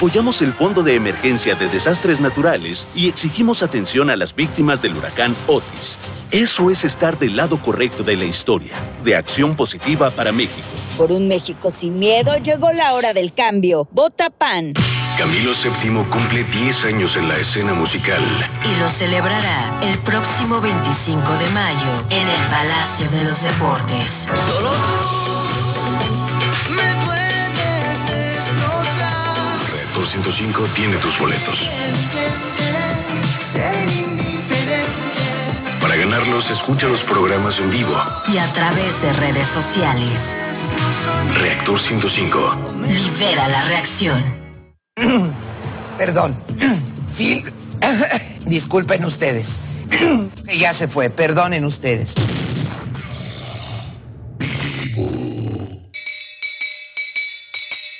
Apoyamos el Fondo de Emergencia de Desastres Naturales y exigimos atención a las víctimas del huracán Otis. Eso es estar del lado correcto de la historia, de Acción Positiva para México. Por un México sin miedo llegó la hora del cambio. Vota PAN. Camilo VII cumple 10 años en la escena musical. Y lo celebrará el próximo 25 de mayo en el Palacio de los Deportes. Solo tú me puedes destrozar. Reactor 105 tiene tus boletos. Ser indiferente. Para ganarlos, escucha los programas en vivo. Y a través de redes sociales. Reactor 105. Libera la reacción. Perdón. Phil, disculpen ustedes. Ya se fue, perdonen ustedes.